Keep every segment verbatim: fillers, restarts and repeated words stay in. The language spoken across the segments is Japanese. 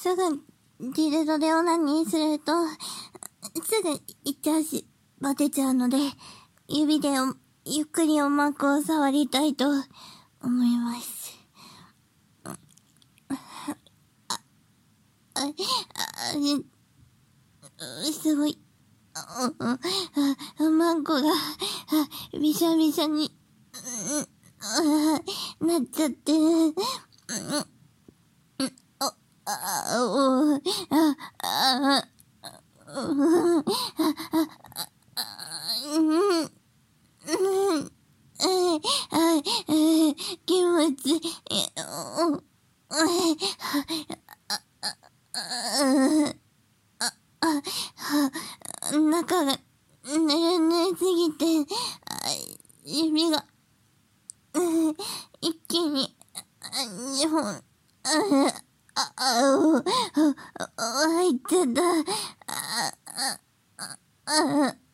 すぐディルドでオナニーするとすぐ行って足バテちゃうので、指でおゆっくりおまんこを触りたいと思います。あ、あ、あ、すごい。あ、あ、おまんこが、びしゃびしゃに、なっちゃってる。あ、あ、お、あ、あ、気持ちいい。中がぬるぬるすぎて、指が一気ににほんあああ入っちゃった。ああああ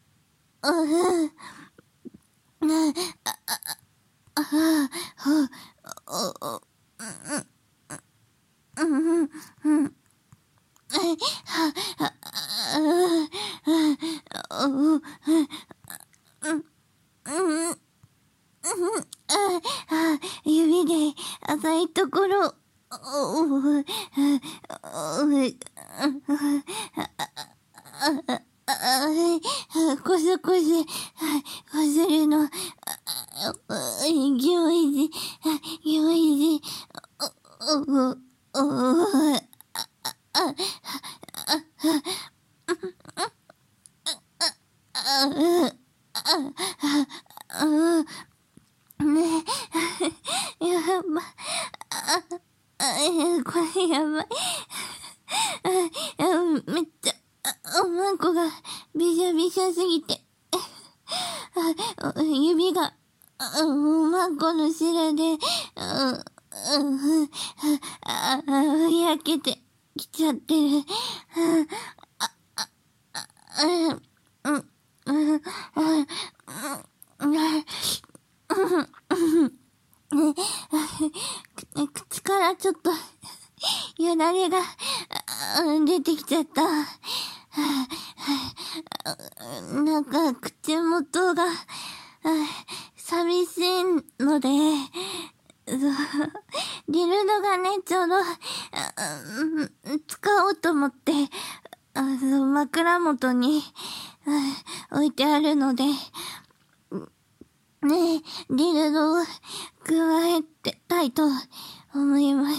指で浅いところこそこそこするのぎょいじぎょいじねえ、やば、あ、あ、これやばい。あ、めっちゃ、おまんこがびしゃびしゃすぎて、あ、指が、おまんこの白で、あ、あ、焼けてきちゃってる。あ、あ、あ、うん、うん、うん、口からちょっとよだれが出てきちゃった。なんか口元が寂しいので、ディルドがね、ちょうど使おうと思って枕元に置いてあるので、ねえ、ディルドを加えてたいと思います。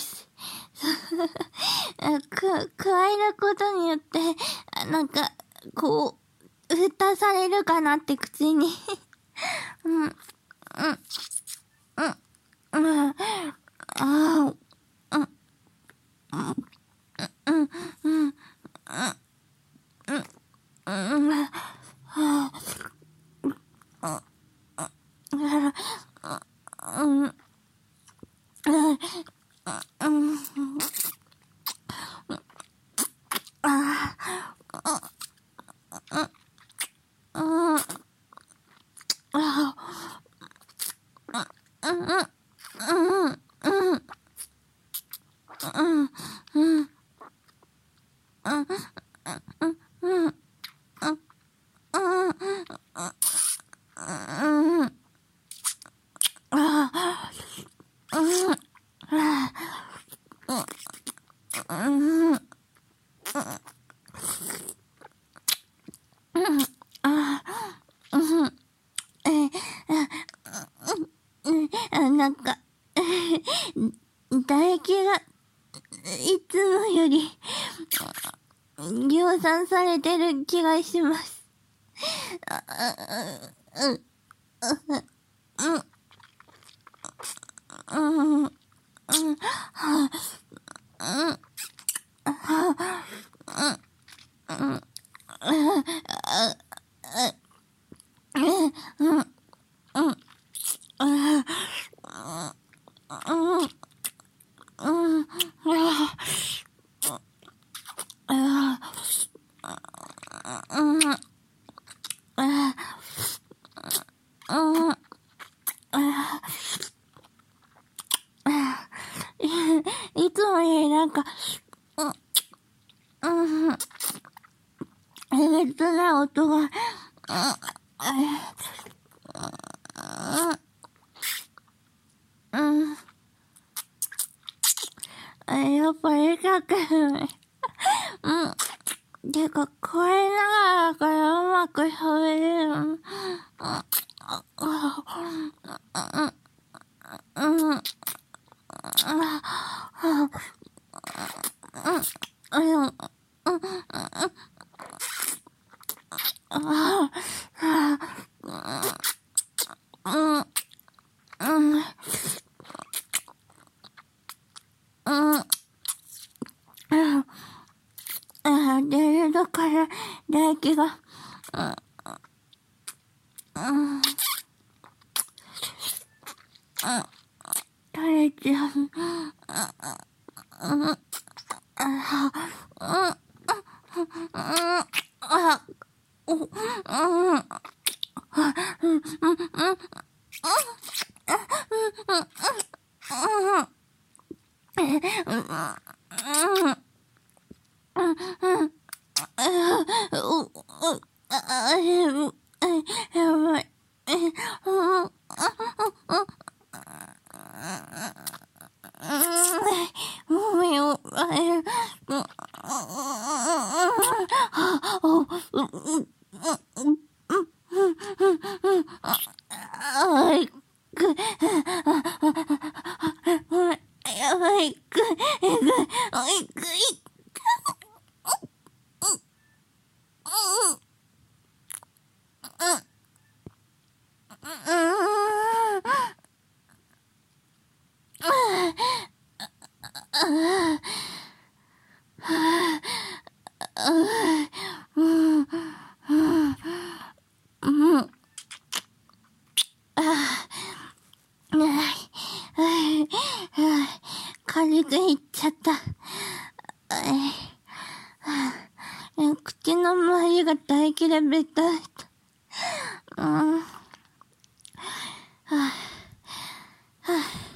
く、加えることによって、なんか、こう、蓋されるかなって口に。うん、うん、うん、うん、ああ、うん、うん、うん、うん、うん、うん、うん、はあ、うん、うん、なんか、唾液が、いつもより、量産されてる気がします。うん、うん、うん、うん、いつもよりなんか、 げつない音が、うん。やっぱりかけるね。うん。てか、これながらからうまく喋れる。うん。うん。うん。出るだから唾液が、取れちゃう。軽くいっちゃった。口の周りが唾液でべたべた。うん。はぁ、はぁ。